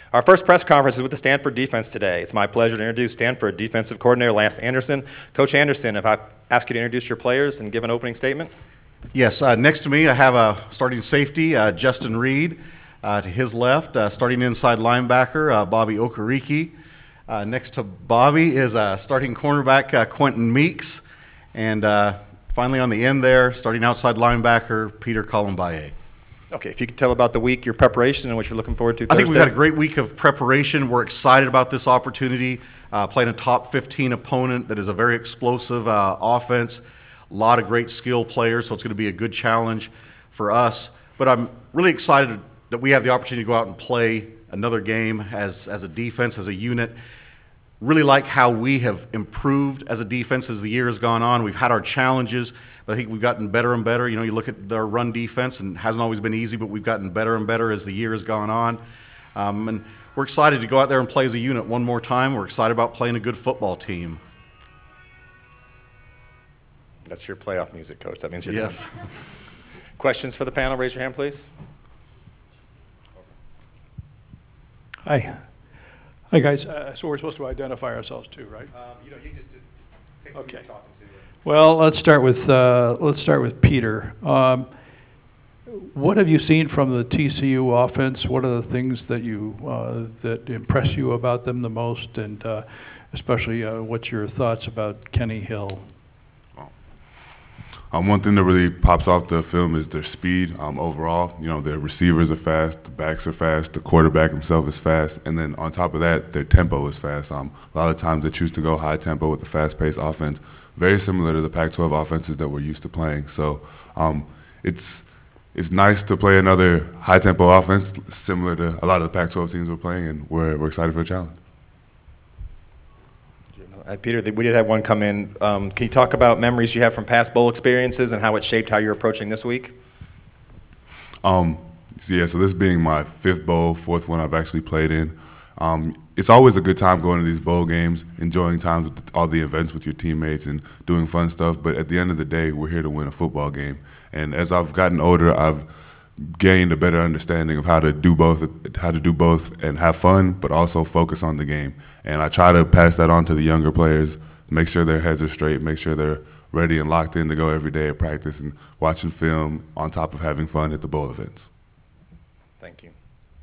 Our first press conference is with the Stanford defense today. It's my pleasure to introduce Stanford defensive coordinator Lance Anderson. Coach Anderson, if I ask you to introduce your players and give an opening statement. Yes, next to me I have a starting safety, Justin Reed. To his left, starting inside linebacker, Bobby Okereke. Next to Bobby is starting cornerback, Quentin Meeks. And finally on the end there, starting outside linebacker, Peter Colombaye. Okay, if you could tell about the week, your preparation, and what you're looking forward to Thursday. I think we've had a great week of preparation. We're excited about this opportunity, playing a top 15 opponent that is a very explosive offense. A lot of great skill players, so it's going to be a good challenge for us. But I'm really excited that we have the opportunity to go out and play another game as a defense, as a unit. Really like how we have improved as a defense as the year has gone on. We've had our challenges, but I think we've gotten better and better. You know, you look at their run defense, and it hasn't always been easy, but we've gotten better and better as the year has gone on. And we're excited to go out there and play as a unit one more time. We're excited about playing a good football team. That's your playoff music, Coach. That means you're Yes. done. Questions for the panel? Raise your hand, please. Hi. Hi, guys. So we're supposed to identify ourselves too, right? You just pick who you're talking to. Well, let's start with Peter. What have you seen from the TCU offense? What are the things that that impress you about them the most, and especially what's your thoughts about Kenny Hill? One thing that really pops off the film is their speed overall. You know, their receivers are fast, the backs are fast, the quarterback himself is fast, and then on top of that, their tempo is fast. A lot of times they choose to go high tempo with the fast-paced offense, very similar to the Pac-12 offenses that we're used to playing. So it's nice to play another high-tempo offense similar to a lot of the Pac-12 teams we're playing, and we're excited for the challenge. Peter, we did have one come in. Can you talk about memories you have from past bowl experiences and how it shaped how you're approaching this week? So this being my fifth bowl, fourth one I've actually played in, it's always a good time going to these bowl games, enjoying times with all the events with your teammates and doing fun stuff. But at the end of the day, we're here to win a football game. And as I've gotten older, I've gained a better understanding of how to do both and have fun, but also focus on the game. And I try to pass that on to the younger players, make sure their heads are straight, make sure they're ready and locked in to go every day at practice and watching film on top of having fun at the bowl events. Thank you.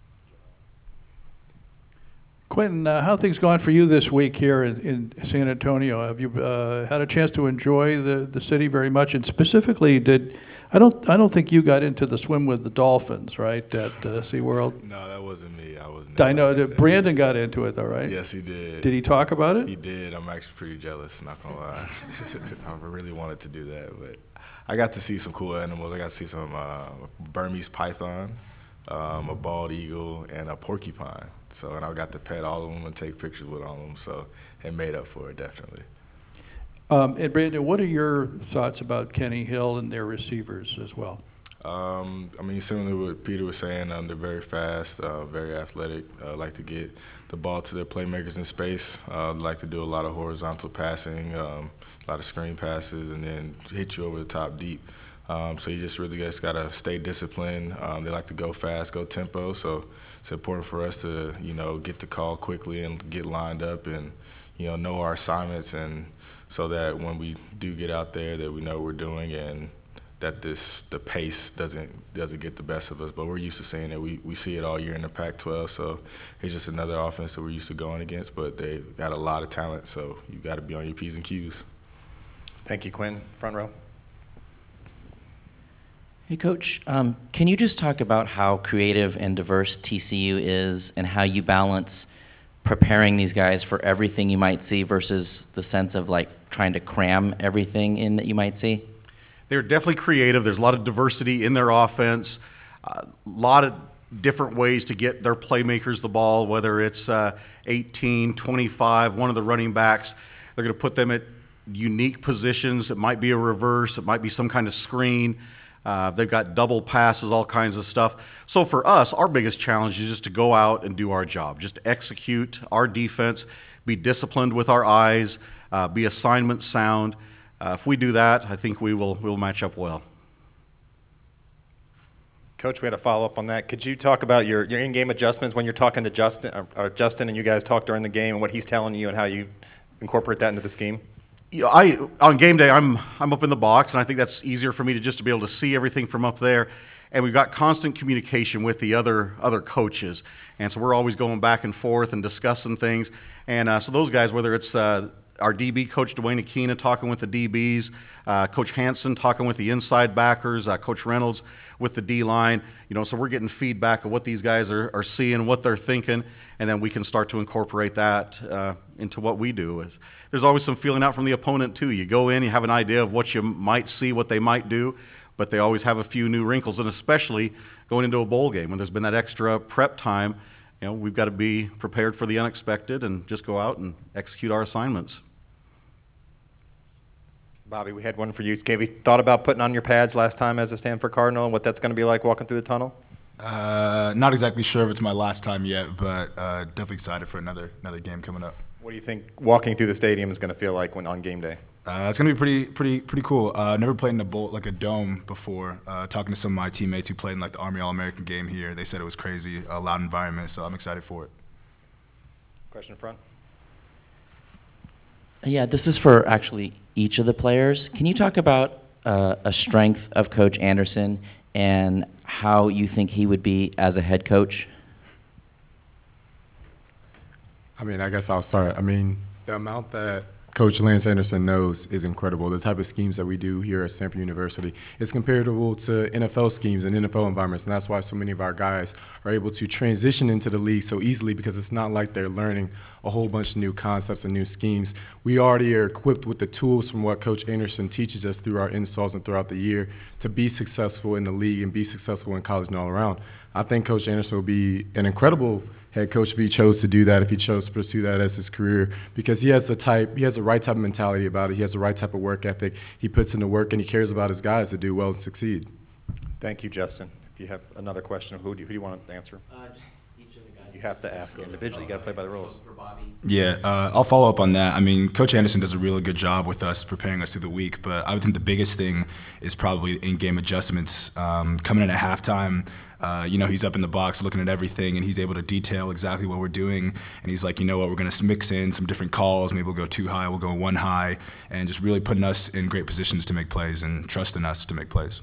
Quentin, how are things going for you this week here in San Antonio? Have you had a chance to enjoy the city very much? And specifically, I don't think you got into the swim with the dolphins, right, at SeaWorld? No, that wasn't me. I know that Brandon got into it, though, right? Yes, he did. Did he talk about it? He did. I'm actually pretty jealous, not gonna lie. I really wanted to do that, but I got to see some cool animals. I got to see some Burmese python, a bald eagle, and a porcupine. And I got to pet all of them and take pictures with all of them. So it made up for it, definitely. And Brandon, what are your thoughts about Kenny Hill and their receivers as well? Similar to what Peter was saying, they're very fast, very athletic, like to get the ball to their playmakers in space, like to do a lot of horizontal passing, a lot of screen passes, and then hit you over the top deep. So you just really got to stay disciplined. They like to go fast, go tempo, so it's important for us to, get the call quickly and get lined up and, know our assignments, and so that when we do get out there that we know what we're doing and that the pace doesn't get the best of us. But we're used to seeing it. We see it all year in the Pac-12, so it's just another offense that we're used to going against, but they've got a lot of talent, so you got to be on your P's and Q's. Thank you, Quinn. Front row. Hey, Coach, can you just talk about how creative and diverse TCU is and how you balance preparing these guys for everything you might see versus the sense of like trying to cram everything in that you might see? They're definitely creative. There's a lot of diversity in their offense, a lot of different ways to get their playmakers the ball, whether it's 18, 25, one of the running backs. They're going to put them at unique positions. It might be a reverse. It might be some kind of screen. They've got double passes, all kinds of stuff. So for us, our biggest challenge is just to go out and do our job, just execute our defense, be disciplined with our eyes, be assignment sound. If we do that, I think we'll match up well. Coach, we had a follow-up on that. Could you talk about your in-game adjustments when you're talking to Justin and you guys talk during the game and what he's telling you and how you incorporate that into the scheme? On game day, I'm up in the box, and I think that's easier for me to be able to see everything from up there. And we've got constant communication with the other coaches, and so we're always going back and forth and discussing things. And so those guys, whether it's our DB coach Dwayne Aquina talking with the DBs, Coach Hanson talking with the inside backers, Coach Reynolds with the D line. So we're getting feedback of what these guys are seeing, what they're thinking, and then we can start to incorporate that into what we do. There's always some feeling out from the opponent too. You go in, you have an idea of what you might see, what they might do, but they always have a few new wrinkles, and especially going into a bowl game when there's been that extra prep time. We've got to be prepared for the unexpected and just go out and execute our assignments. Bobby, we had one for you. Have you thought about putting on your pads last time as a Stanford Cardinal and what that's going to be like walking through the tunnel? Not exactly sure if it's my last time yet, but definitely excited for another game coming up. What do you think walking through the stadium is going to feel like when on game day? It's going to be pretty cool. Never played in a dome before. Talking to some of my teammates who played in the Army All-American game here, they said it was crazy, a loud environment, so I'm excited for it. Question in front. Yeah, this is for actually each of the players. Can you talk about a strength of Coach Anderson and how you think he would be as a head coach? I guess I'll start. The amount that Coach Lance Anderson knows is incredible. The type of schemes that we do here at Stanford University is comparable to NFL schemes and NFL environments, and that's why so many of our guys are able to transition into the league so easily, because it's not like they're learning a whole bunch of new concepts and new schemes. We already are equipped with the tools from what Coach Anderson teaches us through our installs and throughout the year to be successful in the league and be successful in college and all around. I think Coach Anderson will be an incredible head coach if he chose to do that, if he chose to pursue that as his career, because he has the right type of mentality about it. He has the right type of work ethic. He puts in the work, and he cares about his guys to do well and succeed. Thank you, Justin. If you have another question, who do you want to answer? Just each of the guys. You have to ask individually. You got to play by the rules. Yeah, I'll follow up on that. Coach Anderson does a really good job with us, preparing us through the week, but I would think the biggest thing is probably in-game adjustments. Coming in at halftime, he's up in the box looking at everything, and he's able to detail exactly what we're doing. And he's like, we're going to mix in some different calls. Maybe we'll go 2 high, we'll go 1 high, and just really putting us in great positions to make plays and trusting us to make plays.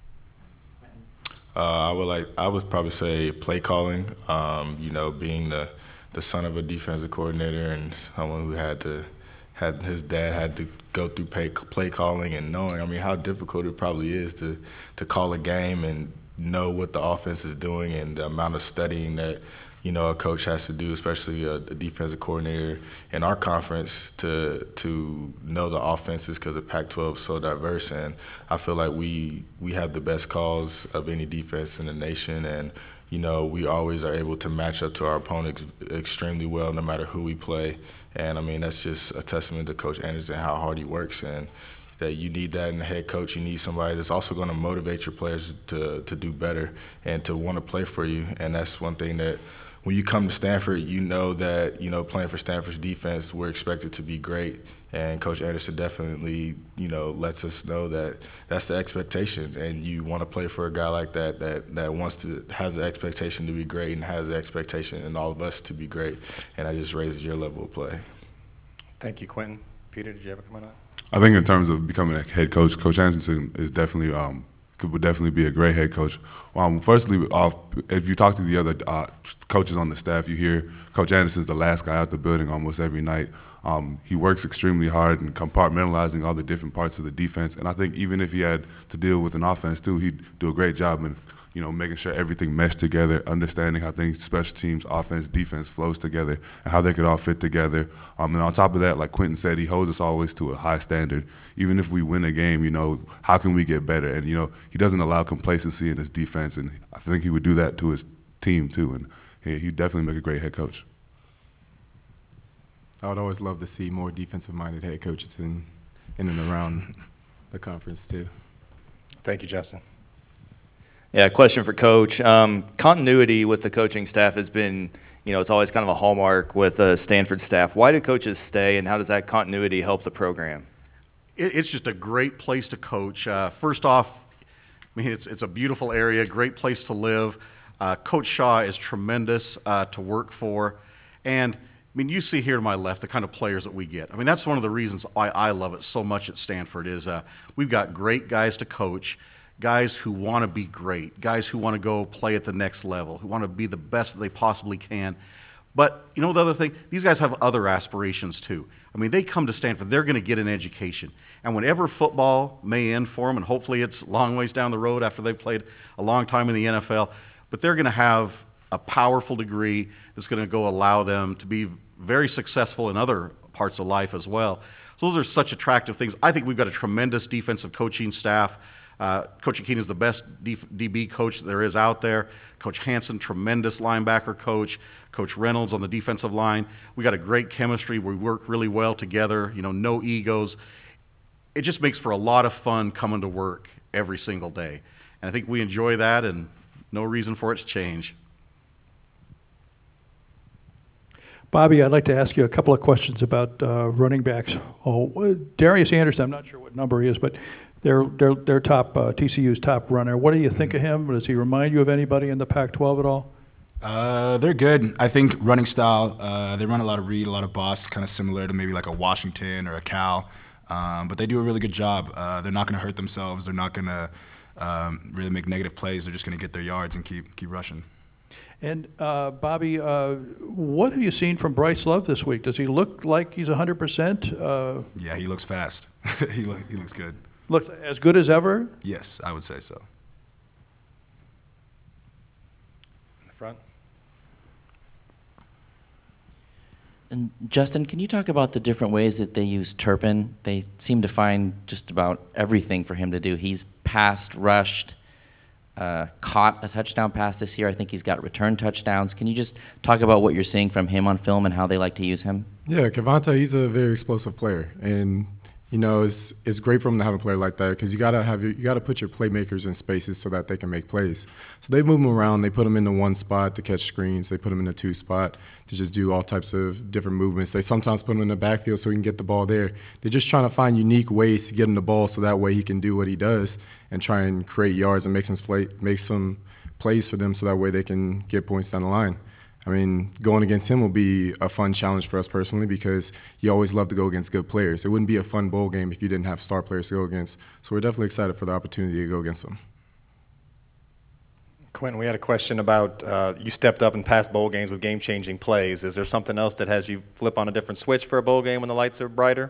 I would probably say play calling. Being the son of a defensive coordinator and someone who his dad had to go through play calling and knowing, how difficult it probably is to call a game and know what the offense is doing, and the amount of studying that a coach has to do, especially a defensive coordinator in our conference, to know the offenses, because the Pac-12 is so diverse. And I feel like we have the best calls of any defense in the nation, and we always are able to match up to our opponents extremely well, no matter who we play. And that's just a testament to Coach Anderson, how hard he works, and that you need that in the head coach. You need somebody that's also going to motivate your players to do better and to want to play for you. And that's one thing that when you come to Stanford, that, playing for Stanford's defense, we're expected to be great. And Coach Anderson definitely, lets us know that that's the expectation. And you want to play for a guy like that has the expectation to be great and has the expectation in all of us to be great. And that just raises your level of play. Thank you, Quentin. Peter, did you have a comment on that? I think in terms of becoming a head coach, Coach Anderson is definitely would definitely be a great head coach. Firstly, if you talk to the other coaches on the staff, you hear Coach Anderson's the last guy out the building almost every night. He works extremely hard in compartmentalizing all the different parts of the defense, and I think even if he had to deal with an offense too, he'd do a great job in making sure everything meshed together, understanding how things, special teams, offense, defense flows together, and how they could all fit together. And on top of that, like Quentin said, he holds us always to a high standard. Even if we win a game, how can we get better? And, he doesn't allow complacency in his defense, and I think he would do that to his team too, and he'd definitely make a great head coach. I would always love to see more defensive-minded head coaches in and around the conference too. Thank you, Justin. Yeah, question for Coach. Continuity with the coaching staff has been, it's always kind of a hallmark with the Stanford staff. Why do coaches stay, and how does that continuity help the program? It's just a great place to coach. First off, I mean, it's a beautiful area, great place to live. Coach Shaw is tremendous to work for. And, I mean, you see here to my left the kind of players that we get. I mean, that's one of the reasons why I love it so much at Stanford is we've got great guys to coach, guys who want to be great, guys who want to go play at the next level, who want to be the best that they possibly can. But, you know, the other thing, these guys have other aspirations too. I mean, they come to Stanford, they're going to get an education. And whenever football may end for them, and hopefully it's a long ways down the road after they've played a long time in the NFL, but they're going to have a powerful degree that's going to go allow them to be very successful in other parts of life as well. So those are such attractive things. I think we've got a tremendous defensive coaching staff. Coach Aquino is the best DB coach there is out there. Coach Hansen, tremendous linebacker coach. Coach Reynolds on the defensive line. We got a great chemistry. We work really well together. You know, no egos. It just makes for a lot of fun coming to work every single day. And I think we enjoy that, and no reason for it to change. Bobby, I'd like to ask you a couple of questions about running backs. Darius Anderson, I'm not sure what number he is, but they're top, TCU's top runner. What do you think of him? Does he remind you of anybody in the Pac-12 at all? They're good. I think running style, they run a lot of read, a lot of bust, kind of similar to maybe like a Washington or a Cal. But they do a really good job. They're not going to hurt themselves. They're not going to really make negative plays. They're just going to get their yards and keep rushing. And Bobby, what have you seen from Bryce Love this week? Does he look like he's 100%? Yeah, he looks fast. he looks good. Looks as good as ever? Yes, I would say so. In the front. And Justin, can you talk about the different ways that they use Turpin? They seem to find just about everything for him to do. He's passed, rushed, caught a touchdown pass this year. I think he's got return touchdowns. Can you just talk about what you're seeing from him on film and how they like to use him? Yeah, Kevonta, he's a very explosive player, and you know it's great for him to have a player like that because you gotta put your playmakers in spaces so that they can make plays. So they move him around. They put him in the one spot to catch screens. They put him in the two spot to just do all types of different movements. They sometimes put him in the backfield so he can get the ball there. They're just trying to find unique ways to get him the ball so that way he can do what he does and try and create yards and make some plays for them so that way they can get points down the line. I mean, going against him will be a fun challenge for us personally because you always love to go against good players. It wouldn't be a fun bowl game if you didn't have star players to go against. So we're definitely excited for the opportunity to go against them. Quentin, we had a question about you stepped up in past bowl games with game-changing plays. Is there something else that has you flip on a different switch for a bowl game when the lights are brighter?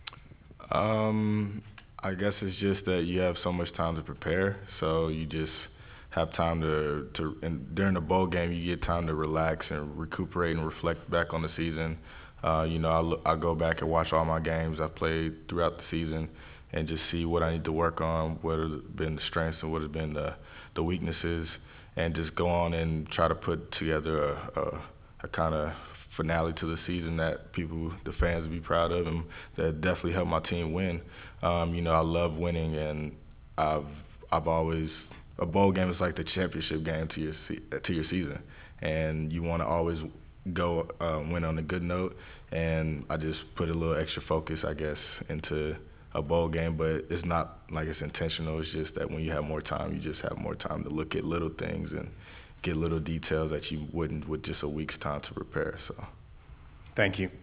I guess it's just that you have so much time to prepare, so you just have time and during the bowl game, you get time to relax and recuperate and reflect back on the season. You know, I go back and watch all my games I've played throughout the season and just see what I need to work on, what have been the strengths and what have been the weaknesses, and just go on and try to put together a kind of finale to the season that the fans will be proud of, and that definitely helped my team win. You know, I love winning, and I've always – a bowl game is like the championship game to your season, and you want to always go win on a good note. And I just put a little extra focus, I guess, into a bowl game, but it's not like it's intentional. It's just that when you have more time, you just have more time to look at little things and get little details that you wouldn't with just a week's time to prepare. So, thank you.